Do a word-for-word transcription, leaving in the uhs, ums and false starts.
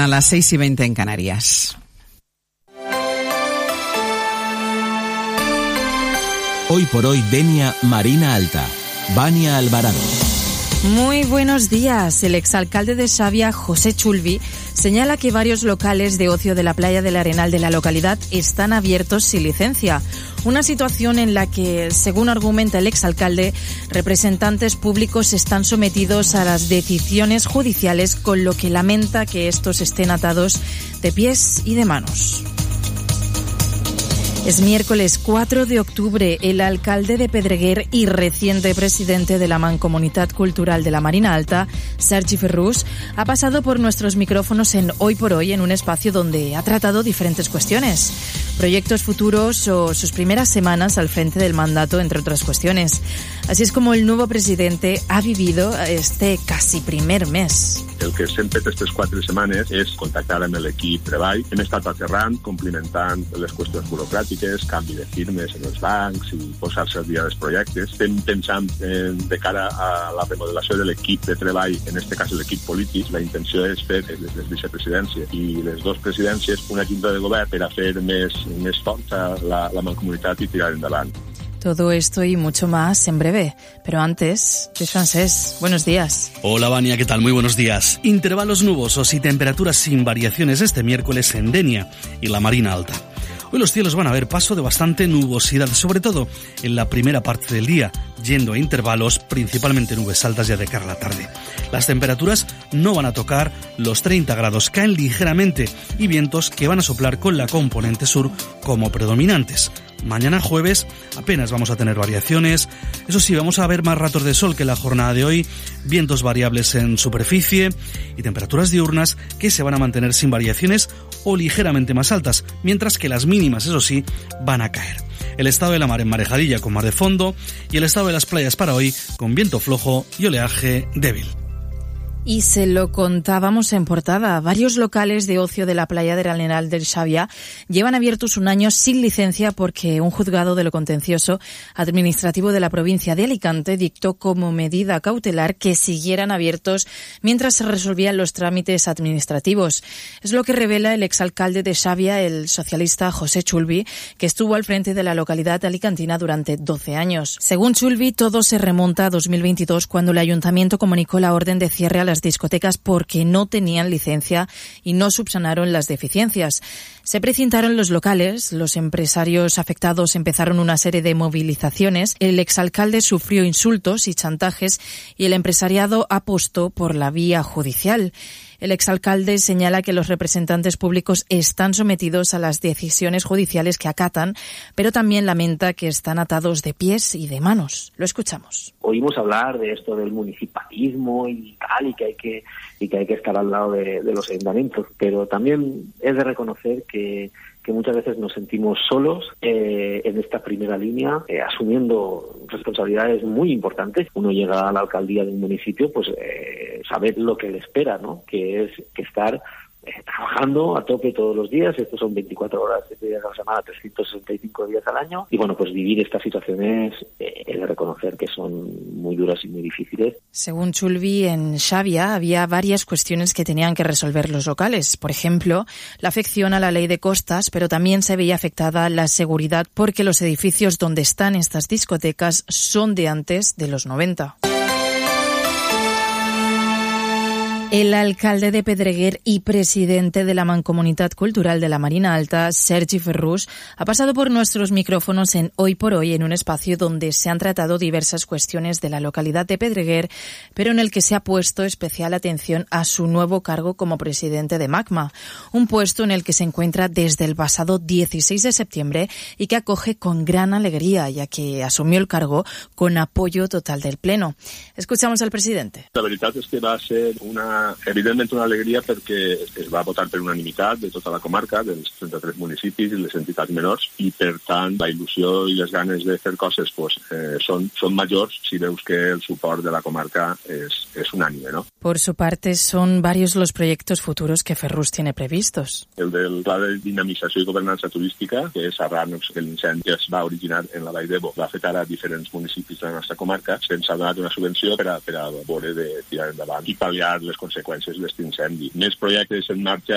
a las seis y veinte en Canarias. Hoy por hoy, Denia, Marina Alta. Vania Alvarado. Muy buenos días. El exalcalde de Xàbia, José Chulvi, señala que varios locales de ocio de la playa del Arenal de la localidad están abiertos sin licencia. Una situación en la que, según argumenta el exalcalde, representantes públicos están sometidos a las decisiones judiciales, con lo que lamenta que estos estén atados de pies y de manos. Es miércoles cuatro de octubre. El alcalde de Pedreguer y reciente presidente de la Mancomunitat Cultural de la Marina Alta, Sergi Ferrús, ha pasado por nuestros micrófonos en Hoy por Hoy, en un espacio donde ha tratado diferentes cuestiones, proyectos futuros o sus primeras semanas al frente del mandato, entre otras cuestiones. Así es como el nuevo presidente ha vivido este casi primer mes. El que s'hem fet aquestes quatre setmanes és contactar amb l'equip treball. Hem estat aterrant, complimentant les qüestions burocràtiques, canvi de firmes en els bancs i posar-se al dia dels projectes. Estem pensant en, de cara a la remodelació de l'equip de treball, en aquest cas l'equip polític. La intenció és fer les vicepresidències i les dues presidències una junta de govern per a fer més, més forta la, la mancomunitat i tirar endavant. Todo esto y mucho más en breve. Pero antes, Luis Francés, buenos días. Hola, Vania, ¿qué tal? Muy buenos días. Intervalos nubosos y temperaturas sin variaciones este miércoles en Denia y la Marina Alta. Hoy los cielos van a ver paso de bastante nubosidad, sobre todo en la primera parte del día, yendo a intervalos, principalmente nubes altas ya de cara a la tarde. Las temperaturas no van a tocar los treinta grados, caen ligeramente, y vientos que van a soplar con la componente sur como predominantes. Mañana jueves apenas vamos a tener variaciones. Eso sí, vamos a ver más ratos de sol que en la jornada de hoy, vientos variables en superficie y temperaturas diurnas que se van a mantener sin variaciones o ligeramente más altas, mientras que las mínimas, eso sí, van a caer. El estado de la mar en marejadilla con mar de fondo y el estado de las playas para hoy con viento flojo y oleaje débil. Y se lo contábamos en portada. Varios locales de ocio de la playa del Arenal de Xàbia llevan abiertos un año sin licencia porque un juzgado de lo contencioso administrativo de la provincia de Alicante dictó como medida cautelar que siguieran abiertos mientras se resolvían los trámites administrativos. Es lo que revela el exalcalde de Xàbia, el socialista José Chulvi, que estuvo al frente de la localidad alicantina durante doce años. Según Chulvi, todo se remonta a dos mil veintidós, cuando el ayuntamiento comunicó la orden de cierre a las discotecas porque no tenían licencia y no subsanaron las deficiencias. Se precintaron los locales, los empresarios afectados empezaron una serie de movilizaciones, el exalcalde sufrió insultos y chantajes y el empresariado apostó por la vía judicial. El exalcalde señala que los representantes públicos están sometidos a las decisiones judiciales que acatan, pero también lamenta que están atados de pies y de manos. Lo escuchamos. Oímos hablar de esto del municipalismo y tal, y que hay que, y que hay que estar al lado de, de los ayuntamientos, pero también es de reconocer que que muchas veces nos sentimos solos eh, en esta primera línea, eh, asumiendo responsabilidades muy importantes. Uno llega a la alcaldía de un municipio, pues eh, saber lo que le espera, ¿no? Que es que estar eh, trabajando a tope todos los días. Estos son veinticuatro horas, siete días a la semana, trescientos sesenta y cinco días al año. Y bueno, pues vivir estas situaciones eh, he de reconocer que son muy duras y muy difíciles. Según Chulvi, en Xàbia había varias cuestiones que tenían que resolver los locales. Por ejemplo, la afección a la ley de costas, pero también se veía afectada la seguridad porque los edificios donde están estas discotecas son de antes de los noventa. El alcalde de Pedreguer y presidente de la Mancomunitat Cultural de la Marina Alta, Sergi Ferrús, ha pasado por nuestros micrófonos en Hoy por Hoy, en un espacio donde se han tratado diversas cuestiones de la localidad de Pedreguer, pero en el que se ha puesto especial atención a su nuevo cargo como presidente de MACMA, un puesto en el que se encuentra desde el pasado dieciséis de septiembre y que acoge con gran alegría, ya que asumió el cargo con apoyo total del Pleno. Escuchamos al presidente. La veritat és que va ser una evidentment una alegria perquè es va votar per unanimitat de tota la comarca, dels trenta-tres municipis i les entitats menors, i per tant la il·lusió i les ganes de fer coses pues, eh, són, són majors si veus que el suport de la comarca és, és unànime, ¿no? Por su parte, son varios los proyectos futuros que Ferrús tiene previstos. El del pla de dinamització i governança turística, que és arran que l'incendi es va originar en la Vall d'Ebo, va afectar a diferents municipis de la nostra comarca, se'ns ha donat una subvenció per a, per a veure de tirar endavant i pal·liar les conseqüències d'aquest incendi. Més projectes en marxa